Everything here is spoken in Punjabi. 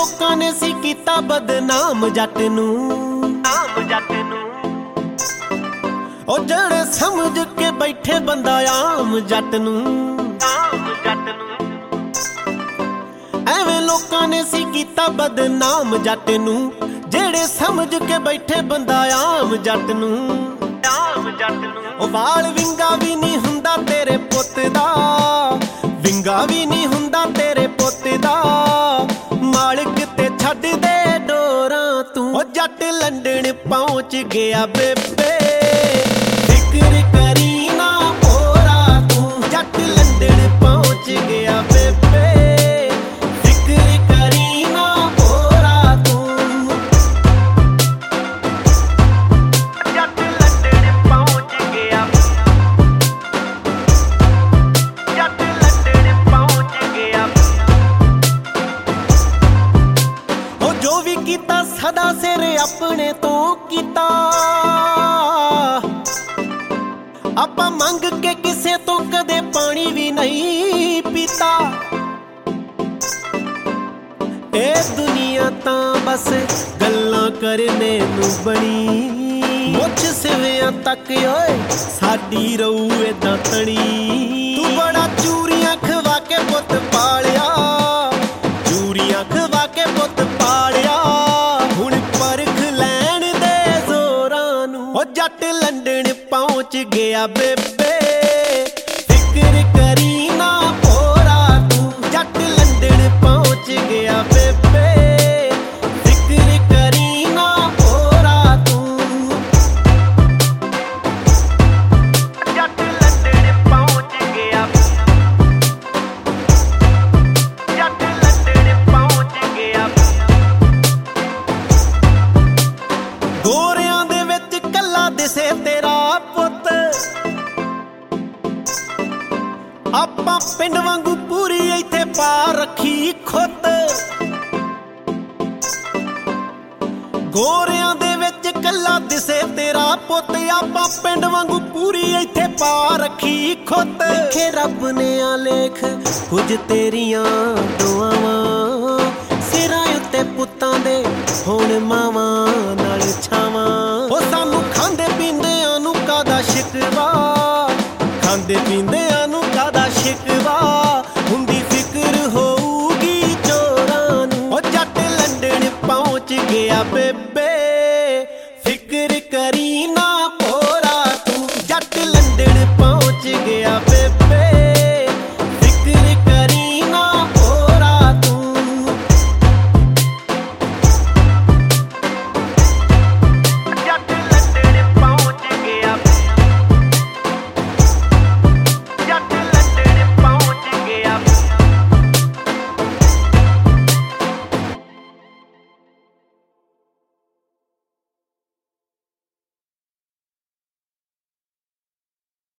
ਲੋਕਾਂ ਨੇ ਸੀ ਕੀਤਾ ਬਦਨਾਮ ਜੱਟ ਨੂੰ, ਉਹ ਜਿਹੜੇ ਸਮਝ ਕੇ ਬੈਠੇ ਬੰਦਾ ਆਮ ਜੱਟ ਨੂੰ। ਐਵੇਂ ਲੋਕਾਂ ਨੇ ਸੀ ਕੀਤਾ ਬਦਨਾਮ ਜੱਟ ਨੂੰ, ਜਿਹੜੇ ਸਮਝ ਕੇ ਬੈਠੇ ਬੰਦਾ ਆਮ ਜੱਟ ਨੂੰ। ਉਹ ਵਾਲ ਵਿੰਗਾ ਵੀ ਨਹੀਂ ਹੁੰਦਾ ਤੇਰੇ ਪੁੱਤ ਦਾ, ਵਿੰਗਾ ਵੀ ਨਹੀਂ ਹੁੰਦਾ ਤੇਰੇ ਪੁੱਤ ਦਾ, ਮਾਲਕ ਤੇ ਛੱਡ ਦੇ ਡੋਰਾਂ ਤੂੰ। ਉਹ ਜੱਟ ਲੰਡਨ ਪਹੁੰਚ ਗਿਆ ਬੇਬੇ, ਫਿਕਰ ਕਰੀ ਨਾ ਭੋਰਾ ਤੂੰ। ਜੱਟ ਲੰਡਨ ਪਹੁੰਚ ਗਿਆ ਬੇਬੇ, ਫਿਕਰ ਕਰੀ ਨਾ ਭੋਰਾ ਤੂੰ। ਜੱਟ ਲੰਡਨ ਪਹੁੰਚ ਗਿਆ, ਜੱਟ ਲੰਡਨ ਪਹੁੰਚ ਗਿਆ। ਉਹ ਜੋ ਵੀ ਕੀਤਾ ਸਦਾ ਸਿਰ ਆਪਣੇ ਤੋਂ ਕੀਤਾ, ਆਪਾਂ ਮੰਗ ਕੇ ਕਿਸੇ ਤੋਂ ਕਦੇ ਪਾਣੀ ਵੀ ਨਹੀਂ ਪੀਤਾ। ਇਹ ਦੁਨੀਆ ਤਾਂ ਬਸ ਗੱਲਾਂ ਕਰਨੇ ਨੂੰ ਬਣੀ, ਮੁੱਛ ਸਿਵਿਆਂ ਤੱਕ ਓਏ ਸਾਡੀ ਰਹੂ ਏਦਾਂ ਤਣੀ। ਤੂੰ ਬੜਾ ਚੂਰੀਆਂ ਖਵਾ ਕੇ ਪੁੱਤ ਪਾਲਿਆ, ਚੂਰੀਆਂ ਖਵਾ ਕੇ ਪੁੱਤ ਪਾਲਿਆ, ਹੁਣ ਪਰਖ ਲੈਣ ਦੇ ਜ਼ੋਰਾਂ ਨੂੰ। ਉਹ ਜੱਟ ਲੰਡਨ ਪਹੁੰਚ ਗਿਆ ਬੇਬੇ, ਫਿਕਰ ਕਰੀ ਨਾ ਭੋਰਾ ਤੂੰ। ਜੱਟ ਲੰਡਨ ਪਹੁੰਚ ਗਿਆ ਬੇਬੇ, ਫਿਕਰ ਕਰੀ ਨਾ ਭੋਰਾ ਤੂੰ। ਜੱਟ ਲੰਡਨ ਪਹੁੰਚ ਗਿਆ, ਜੱਟ ਲੰਡਨ ਪਹੁੰਚ ਗਿਆ। ਗੋਰਿਆਂ ਦੇ ਵਿੱਚ ਕੱਲਾ ਦਿਸੇ ਤੇਰਾ ਪੁੱਤ, ਆਪਾਂ ਪਿੰਡ ਵਾਂਗੂ ਪੂਰੀ ਇੱਥੇ ਪਾ ਰੱਖੀ ਖੁੱਤ। ਗੋਰਿਆਂ ਦੇ ਵਿੱਚ ਕੱਲਾ ਦਿਸੇ ਤੇਰਾ ਪੁੱਤ, ਆਪਾਂ ਪਿੰਡ ਵਾਂਗੂ ਪੂਰੀ ਇੱਥੇ ਪਾ ਰੱਖੀ ਖੁੱਤ। ਲਿਖੇ ਰੱਬ ਨੇ ਆ ਲੇਖ ਕੁਝ ਤੇਰੀਆਂ ਦੁਆਵਾਂ, ਸਿਰਾਂ ਉੱਤੇ ਪੁੱਤਾਂ ਦੇ ਹੁਣ ਮਾਵਾਂ ਨਾਲ ਛਾਵਾਂ। ਉਹ ਸਾਨੂੰ ਖਾਂਦੇ ਪੀਂਦਿਆਂ ਨੂੰ ਕਾਦਾ ਸ਼ਿਕਵਾ, ਖਾਂਦੇ ਪੀਂਦੇ